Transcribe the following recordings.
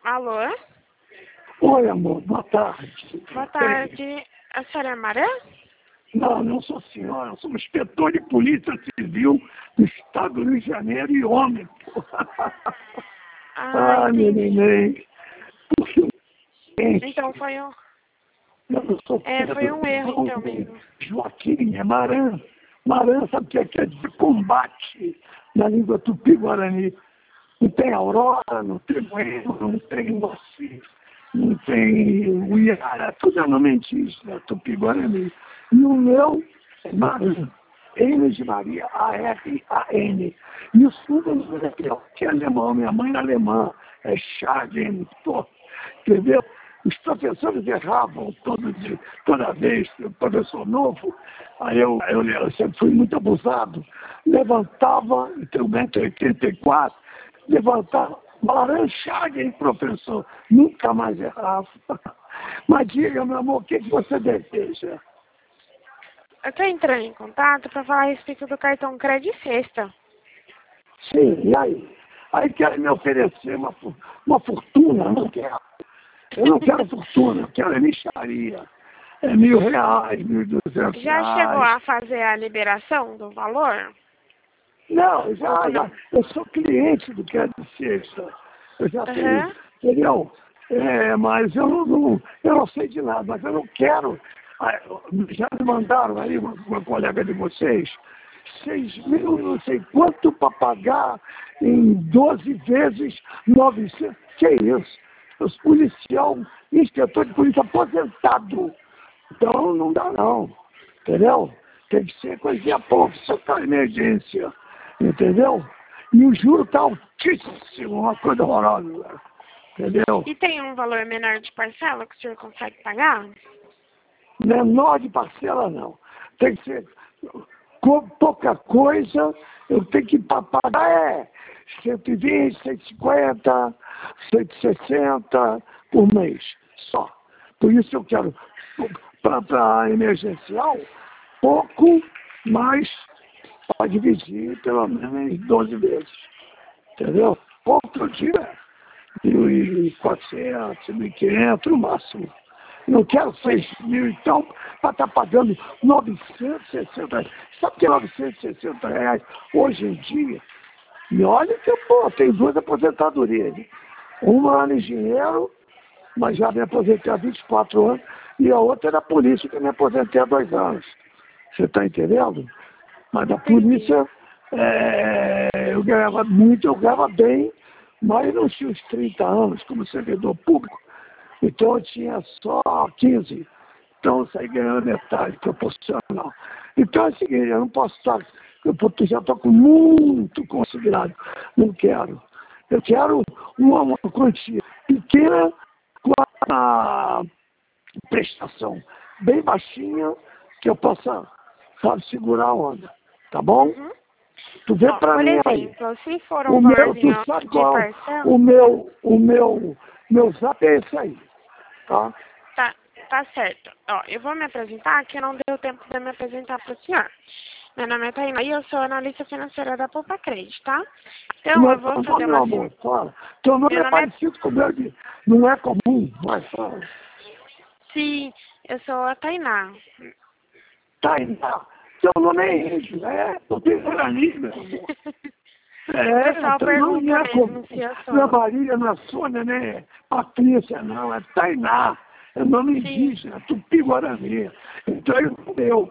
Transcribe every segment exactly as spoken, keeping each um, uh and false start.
Alô? Oi, amor, boa tarde. Boa tarde. A senhora é Marã? Não, não sou senhora, eu sou inspetor de polícia civil do estado do Rio de Janeiro e homem, pô. Ah, Ah, meu entendi. neném. Então foi um, Eu não sou é, foi um erro, Pedro, então, mesmo. Joaquim, é Marã. Marã, sabe o que é? Quer dizer combate na língua tupi-guarani. Não tem Aurora, não tem Bueno, não tem Moacir, não tem Uiara, tudo é nome indígena, tupi-guarani. E o meu é Marã. M de Maria, A R A N. E os números é que é alemão, minha mãe é alemã, é Schagen, pô, entendeu? Os professores erravam todo dia, toda vez, o professor novo, aí eu, eu, eu sempre fui muito abusado, levantava, tenho um metro e oitenta e quatro, levantava, Schagen, professor, nunca mais errava. Mas diga, meu amor, o que, que você deseja? Eu tô entrando em contato para falar a respeito do cartão Crédito Sexta. Sim, e aí? Aí querem me oferecer uma, uma fortuna, não quero. Eu não quero fortuna, eu quero é mixaria. É mil reais, mil e duzentos Já chegou reais. a fazer a liberação do valor? Não, já, Ou já, não? eu sou cliente do Crédito Sexta. Eu já tenho, Aham. entendeu? É, mas eu não, não, eu não sei de nada, mas eu não quero. Ah, já me mandaram aí, uma, uma colega de vocês, seis mil, não sei quanto para pagar em doze vezes novecentos. Que isso? Os policial, inspetor de polícia aposentado. Então não dá não, entendeu? Tem que ser coisinha pouco, só para emergência, entendeu? E o juro está altíssimo, uma coisa horrorosa, entendeu? E tem um valor menor de parcela que o senhor consegue pagar? Menor de parcela não. Tem que ser co- pouca coisa, eu tenho que pa- pagar é cento e vinte, cento e cinquenta, cento e sessenta por mês, só. Por isso eu quero, para emergencial, pouco, mas para dividir pelo menos em doze vezes. Entendeu? Outro dia, mil e quatrocentos, mil e quinhentos no máximo. Não quero seis mil, então, para estar pagando novecentos e sessenta reais. Sabe o que é novecentos e sessenta reais hoje em dia? E olha que eu pô, tenho duas aposentadorias. Né? Uma era engenheiro, mas já me aposentei há vinte e quatro anos, e a outra era polícia, que eu me aposentei há dois anos. Você está entendendo? Mas da Entendi. polícia, é, eu ganhava muito, eu ganhava bem, mas não tinha uns trinta anos como servidor público. Então eu tinha só quinze. Então eu saí ganhando metade proporcional. Então é o seguinte, eu não posso estar, eu já estou com muito considerado. Não quero. Eu quero uma, uma quantia pequena com a prestação bem baixinha que eu possa, sabe, segurar a onda. Tá bom? Uhum. Tu vê Ó, pra por mim aí. exemplo, se for um O meu, tu valorzinho sabe de qual? parcela, O meu, o meu, meu zap é esse aí. Tá? tá, tá certo. Ó, eu vou me apresentar, que não deu tempo de me apresentar para o senhor. Meu nome é Tainá e eu sou analista financeira da Poupa Crédito, tá? Então, Não é eu vou teu nome, fazer meu uma... amor. sim- Fala. Teu nome Meu é nome é... parecido com o meu, de, não é comum. Vai, fala. Sim, eu sou a Tainá. Tainá. Teu nome é índio, é? Não tem guarani, meu amor. O É, pessoal teu nome não pergunta é mesmo comum. se eu Não é sou. Maria, não é Sônia, né? Patrícia, não. É Tainá. É nome Sim. indígena, Tupi-Guarani. Então é o meu.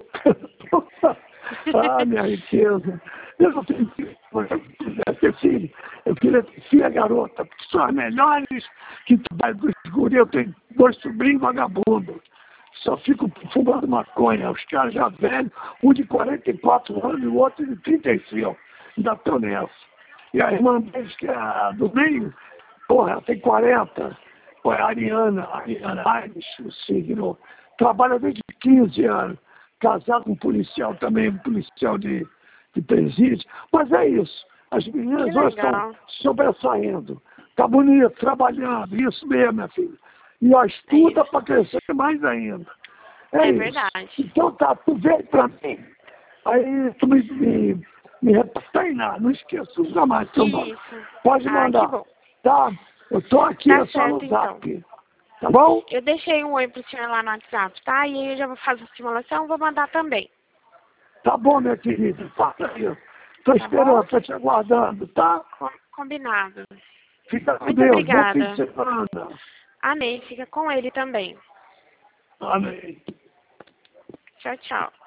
Ah, minha riqueza. Eu não tenho filho. Eu queria ter filho. Eu queria ter filha garota, porque são as melhores que tu vai dos guri. Eu tenho dois sobrinhos vagabundos. Só fico fumando maconha. Os caras já velhos, um de quarenta e quatro anos e o outro de trinta e cinco. Ainda estou nessa. E a irmã deles, que é a do meio, porra, ela tem quarenta. Pô, é a Ariana, a Ariana Aires, o signo. Trabalha desde quinze anos. Casado com um policial também, um policial de, de presídio. Mas é isso. As Que meninas hoje estão legal. sobressaindo. Tá bonito, trabalhando. Isso mesmo, minha filha. E ó, É estuda isso. para crescer mais ainda. É É isso. verdade. Então tá, tu veio para mim. Aí tu me, me, me repassa, não esqueço jamais. Então, Isso. pode Ah, que mandar. bom. Tá? Eu tô aqui, Tá é só certo, no zap. então. Tá bom? Eu deixei um oi pro senhor lá no WhatsApp, tá? E aí eu já vou fazer a simulação, vou mandar também. Tá bom, minha querida. Faça aí. Tô Tá esperando, bom? tô te aguardando, tá? Com- combinado. Fica com Muito Deus. Bom fim de obrigada. semana. Amém. Fica com ele também. Amém. Tchau, tchau.